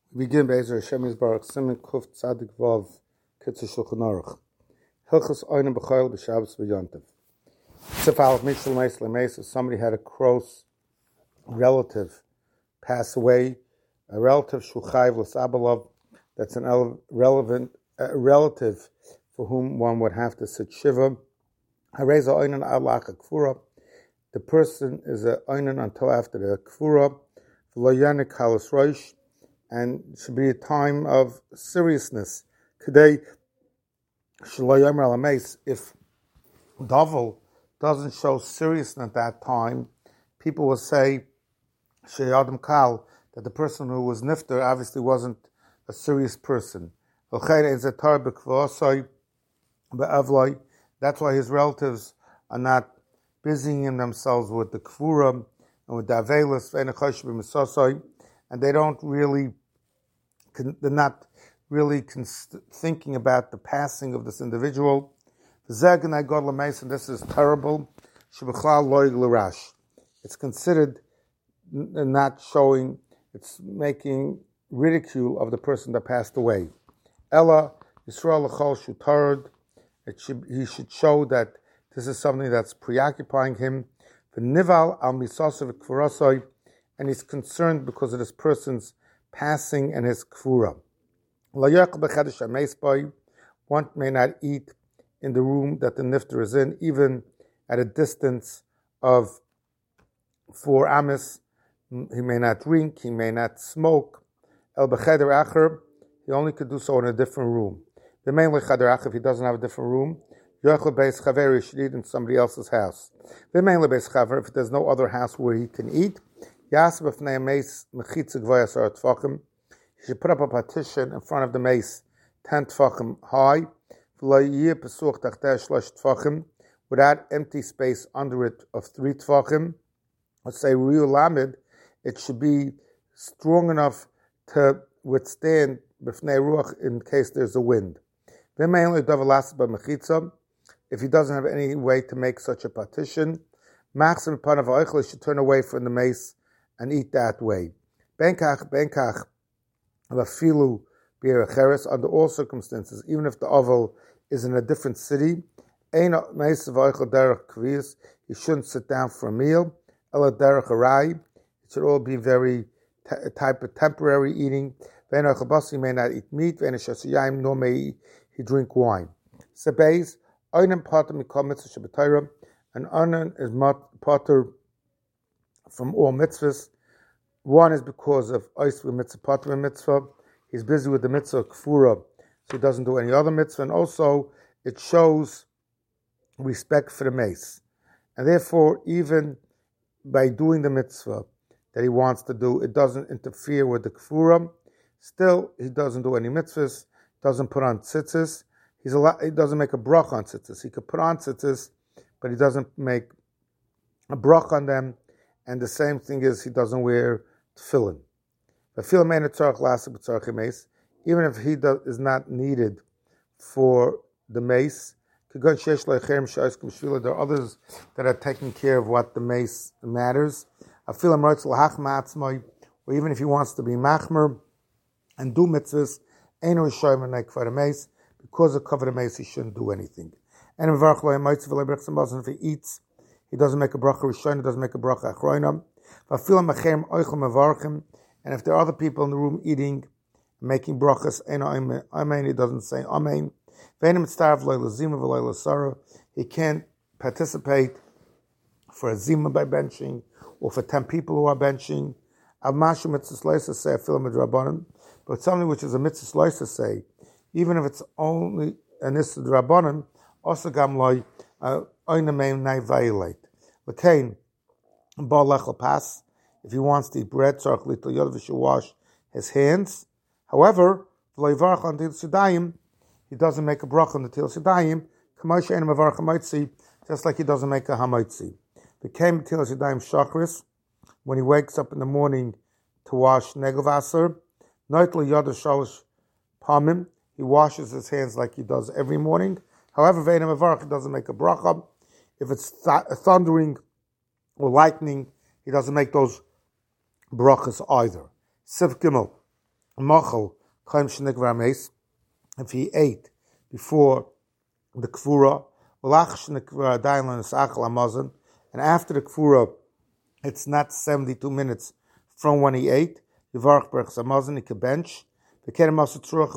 We begin Be'ezer Hashem Yisbarach Simen Kuf Tzadik Vav Kitzur Shulchan Aruch Hilchos Oinen B'Chayil B'Shabbos B'Yontiv. Tzif Aleph Mishul Meis L'Meis. If somebody had a close relative pass away, a relative Shulchayv L'Sabalov, that's an relevant relative for whom one would have to sit Shiva. Hareza Oinen Alach Kfura. The person is a Oinen until after the Kfura. V'lo Yanik Halas Roish. And should be a time of seriousness. Today, if Davel doesn't show seriousness at that time, people will say Sheyadam Kal, that the person who was nifter obviously wasn't a serious person. That's why his relatives are not busying themselves with the Kfura and with the Avelis, and they don't really, they're not really thinking about the passing of this individual. And this is terrible. It's considered not showing, it's making ridicule of the person that passed away. Ella Yisrael L'chol Shutarad. He should show that this is something that's preoccupying him. V'nival al misasav k'furasai. And he's concerned because of this person's passing and his kfura. One may not eat in the room that the nifter is in, even at a distance of 4 amas. He may not drink, he may not smoke. He only could do so in a different room. If he doesn't have a different room, he should eat in somebody else's house. If there's no other house where he can eat, he should put up a partition in front of the mace 10 tfachim high, without empty space under it of 3 tfachim. Let's say real lamed, it should be strong enough to withstand b'fnei ruach in case there's a wind. If he doesn't have any way to make such a partition, should turn away from the mace and eat that way. Benkach, vafilu b'erecheres, under all circumstances, even if the oval is in a different city, he shouldn't sit down for a meal. It should all be very type of temporary eating. He may not eat meat, nor may he drink wine. Sebeis, oinen pater mikol mitzvah shebetayra, and oinen is pater from all mitzvahs. One is because of Oisvi mitzvah, Pater mitzvah. He's busy with the mitzvah Kfura, so he doesn't do any other mitzvah. And also, it shows respect for the mace. And therefore, even by doing the mitzvah that he wants to do, it doesn't interfere with the Kfura. Still, he doesn't do any mitzvahs, doesn't put on tzitzis. He doesn't make a brach on tzitzis. He could put on tzitzis, but he doesn't make a brach on them. And the same thing is, he doesn't wear tefillin. Even if he is not needed for the mace, there are others that are taking care of what the mace matters. Or even if he wants to be machmer and do mitzvahs, because of cover the mace, he shouldn't do anything. And if he eats, he doesn't make a bracha rishon, he doesn't make a bracha achroinam. And if there are other people in the room eating, making brachas, he doesn't say amen. He can't participate for a zima by benching, or for 10 people who are benching. But something which is a mitzvah loisa say, even if it's only an issa drabanan, also gamloi oinamein nay violate. L'kein bal lechel pas. If he wants to eat bread, tzarich little yod should wash his hands. However, v'loivarach on til sidayim, he doesn't make a brach on the til sidayim. K'moshe ein mavarach hamaitzi, just like he doesn't make a hamaitzi. Became til sidayim shachris, when he wakes up in the morning to wash negavaser. Noitel yod shalosh pamim, he washes his hands like he does every morning. However, ve'ein mavarach, he doesn't make a bracha. If it's thundering or lightning, he doesn't make those brachas either. Siv Gimel. Mochel Kaim Shenikvar Meis, if he ate before the Kfura, Ulach Shenikvar Dailon Sachal Amazon, and after the Kfura, it's not 72 minutes from when he ate. Yivarach Berachas Amazon, he could bench. If he went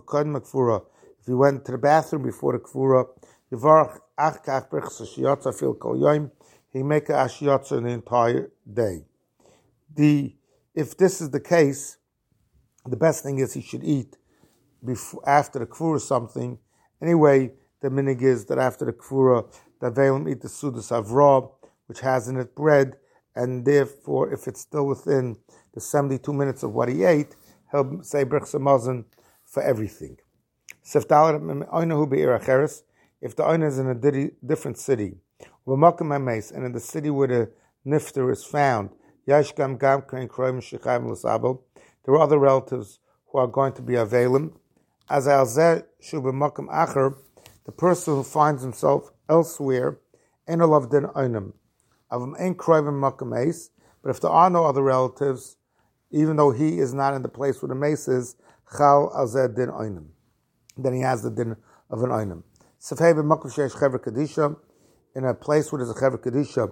to the bathroom before the Kfura, Yivarach Ach Kach Berachas Ashiyatza Fil Kol Yoim, he make a Ashiyatza the entire day. If this is the case, the best thing is he should eat after the Kfura something. Anyway, the minig is that after the Kfura, the Velim eat the Sudas Avrah, which has in it bread, and therefore, if it's still within the 72 minutes of what he ate, he'll say Berachas Hamazon for everything. If the Oina is in a different city, and in the city where the Nifter is found, there are other relatives who are going to be Avelim. As the person who finds himself elsewhere, but if there are no other relatives, even though he is not in the place where the mace is, then he has the din of an oinim. In a place where there's a chever kedisha,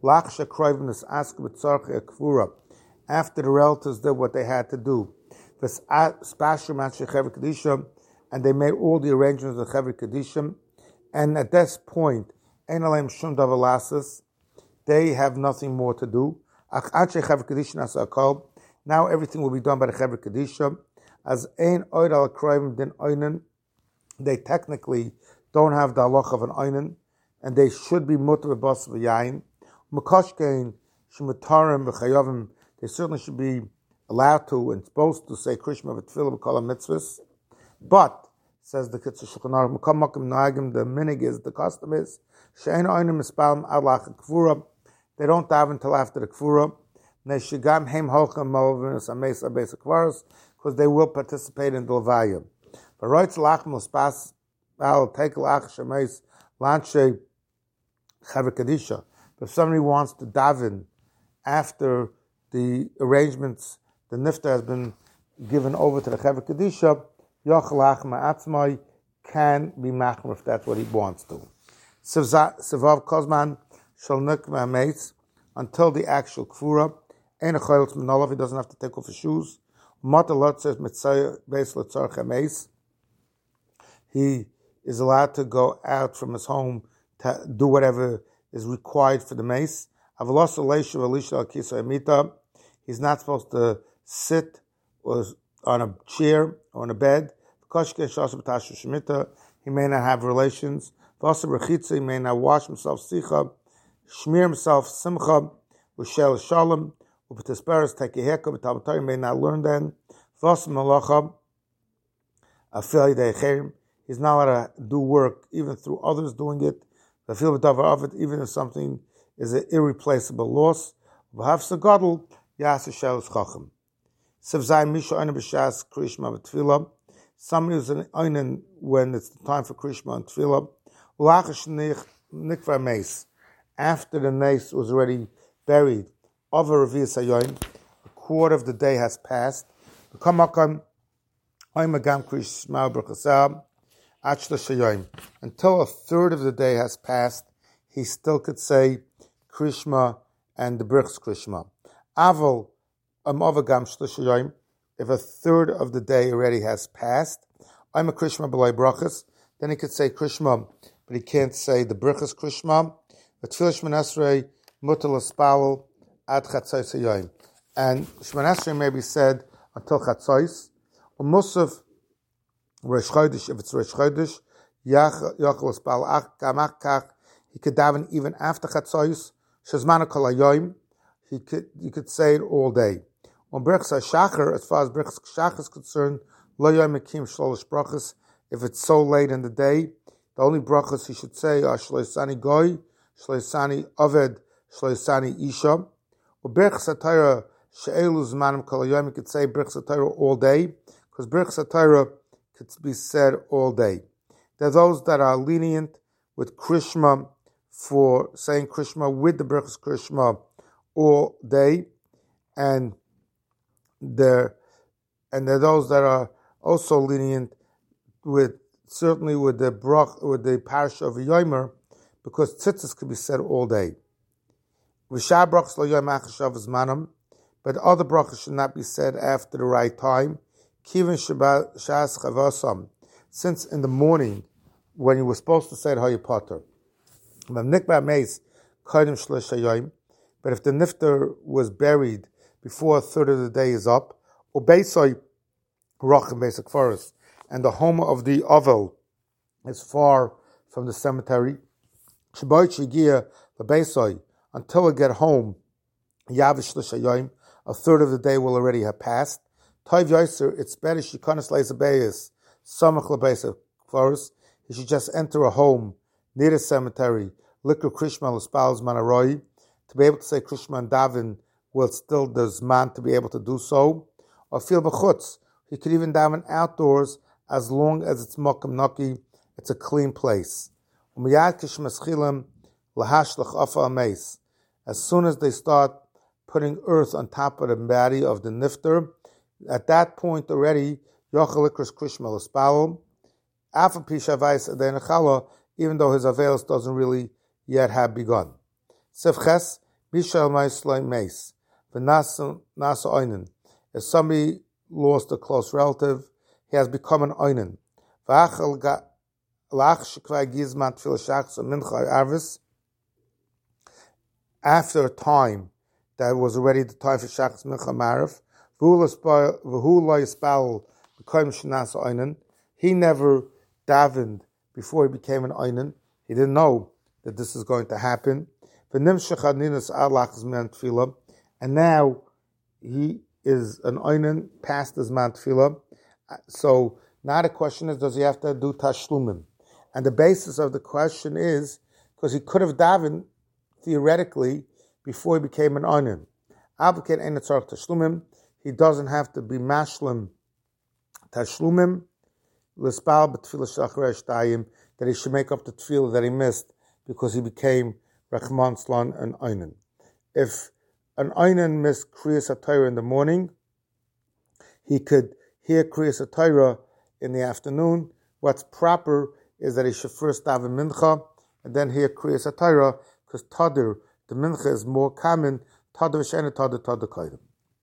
after the relatives did what they had to do, and they made all the arrangements of chever kedisha, and at this point, they have nothing more to do. Now everything will be done by the chever kedisha. As ein oid al kroivim din oinen, they technically don't have the halach of an oinen, and they should be mutar b'bas v'yayin. Mekashkein shemutarim v'chayavim, they certainly should be allowed to and supposed to say krishma v'tfilah v'kol mitzvahs. But says the Kitzur Shulchan Aruch, Mekam Makim Nagim, the minig is, the custom is, she'ein oinim mispalim ad lach kfura, they don't daven until after the kfura. Ne'shigam heim holchem malvinus ameis abeis akvaros, because they will participate in the levaya. But roitz lachem l'spas al tekel ach shemeis lanche chaver kadisha. If somebody wants to daven after the arrangements, the nifta has been given over to the chaver kadisha, yochel lachem atzmai can be machmer if that's what he wants to. Sevav kozman shall nuk ma'ameis until the actual kfura. Ein achayot menolav, he doesn't have to take off his shoes. He is allowed to go out from his home to do whatever is required for the mace. He's not supposed to sit on a chair or on a bed. He may not have relations. He may not wash himself sicha, smear himself simcha, u'shel shalom, u'p'tisperes tekeheka, b'talmud may not learn then. He's not allowed to do work even through others doing it. Even if something is an irreplaceable loss. Somebody who's an oinen when it's the time for Krishma and Tefillah. After the mace was already buried, a quarter of the day has passed. Until a third of the day has passed, he still could say Krishma and the Brichs Krishma. If a third of the day already has passed, I'm a Krishma b'lay brachas, then he could say Krishma, but he can't say the Brichas Krishma. And Shemon Esrei may be said until Chatzos. Musaf Rosh Chodesh, if it's Rosh Chodesh, Yachal Espal Kamach Kach, he could daven even after Chatzos. Shezmana Kol Hayoim, you could say it all day. On Berachas HaShachar, as far as Berachas HaShachar is concerned, Lo Yom Mekim Shlosh Brachas, if it's so late in the day, the only brachas he should say are Shloisani Goy, Shloisani Oved, Shloisani Isha. Or Berachas HaTorah, She'elu Zmanim Kol Hayoim, you could say Berachas HaTorah all day, because Berachas HaTorah could be said all day. There are those that are lenient with Krishma for saying Krishma with the Berachas Krishma all day, and and there are those that are also lenient with the parish of Yomer, because tzitzis could be said all day. But other brachas should not be said after the right time. Since in the morning, when you were supposed to say it, Hayu Potter. But if the nifter was buried before a third of the day is up, or Beisai Roch in basic forest, and the home of the Ovel is far from the cemetery, until we get home, a third of the day will already have passed. It's better he should just enter a home near the cemetery, Likr Krishma L'Spals Manaroi, to be able to say Krishma and Davin will still there's man to be able to do so. Or feel b'chutz, he could even daven outdoors as long as it's makam naki, it's a clean place. As soon as they start putting earth on top of the body of the nifter, at that point already, Yochel Likr Krishma L'Spal, even though his avails doesn't really yet have begun. Sefches, Bishal Maislay Mace, Nasa Oinen. If somebody lost a close relative, he has become an Oinen. After a time that was already the time for Shachas Mincha Marif, he never davened before he became an Oinen. He didn't know that this is going to happen. And now he is an Oinen past his man Tefillah. So now the question is, does he have to do Tashlumim? And the basis of the question is, because he could have davened theoretically before he became an Oinen. He doesn't have to be mashlim Tashlumim, that he should make up the tefillah that he missed because he became Rachman Slan and Oinen. If an Oinen missed Kriyas HaTorah in the morning, he could hear Kriyas HaTorah in the afternoon. What's proper is that he should first daven Mincha and then hear Kriyas HaTorah, because Tadir, the Mincha is more common, Tadir V'Shein Tadir Tadir Kodim.